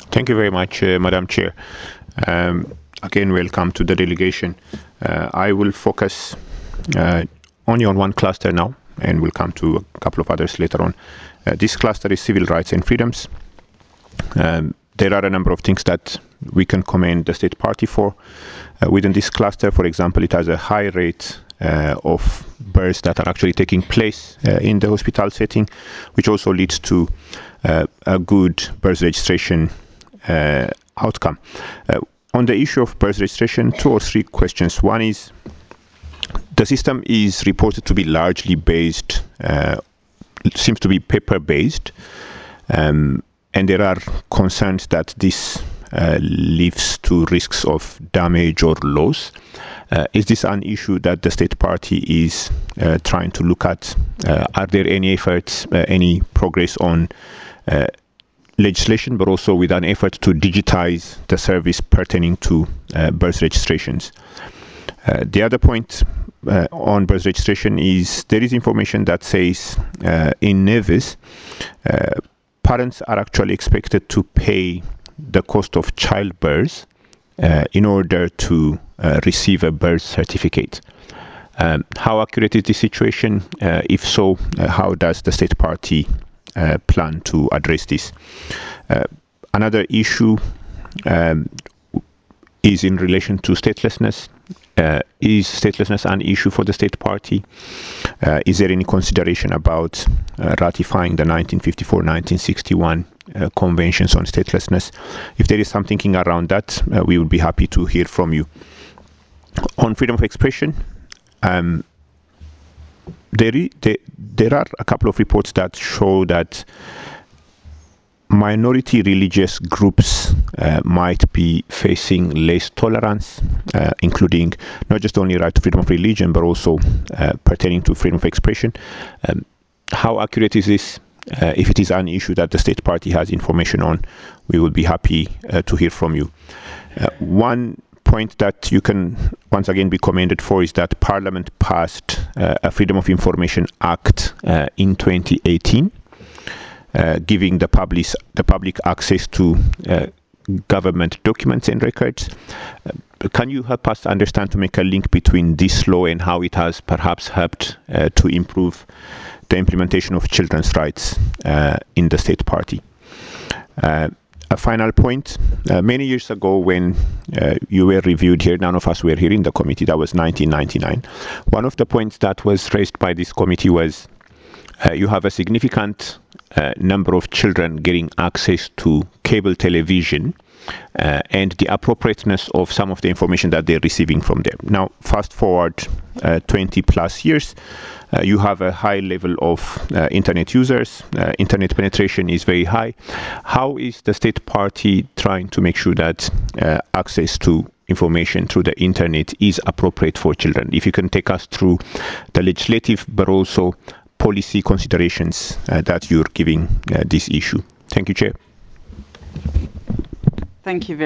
Thank you very much, Madam Chair. Again, welcome to the delegation. I will focus only on one cluster now, and we'll come to a couple of others later on. This cluster is civil rights and freedoms. There are a number of things that we can commend the State Party for. Within this cluster, for example, it has a high rate of births that are actually taking place in the hospital setting, which also leads to a good birth registration outcome. On the issue of birth registration, 2 or 3 questions. One is, the system is reported to be largely based, seems to be paper-based, and there are concerns that this leads to risks of damage or loss. Is this an issue that the State Party is trying to look at? Are there any efforts, any progress on legislation, but also with an effort to digitize the service pertaining to birth registrations? The other point on birth registration is there is information that says in Nevis, parents are actually expected to pay the cost of childbirth in order to receive a birth certificate. How accurate is the situation? If so, how does the State Party plan to address this? Another issue is in relation to statelessness. Is statelessness an issue for the State Party? Is there any consideration about ratifying the 1954-1961 conventions on statelessness? If there is some thinking around that, we would be happy to hear from you. On freedom of expression, there are a couple of reports that show that minority religious groups might be facing less tolerance, including not just only right to freedom of religion, but also pertaining to freedom of expression. How accurate is this? If it is an issue that the State Party has information on, we would be happy to hear from you. One point that you can once again be commended for is that Parliament passed a Freedom of Information Act in 2018. Giving the public access to government documents and records. Can you help us understand, to make a link between this law and how it has perhaps helped to improve the implementation of children's rights in the State Party? A final point, many years ago when you were reviewed here, none of us were here in the committee, that was 1999. One of the points that was raised by this committee was you have a significant number of children getting access to cable television and the appropriateness of some of the information that they're receiving from them. Now, fast forward 20 plus years, you have a high level of internet users. Internet penetration is very high. How is the State Party trying to make sure that access to information through the internet is appropriate for children? If you can take us through the legislative, but also policy considerations that you're giving this issue. Thank you, Chair. Thank you very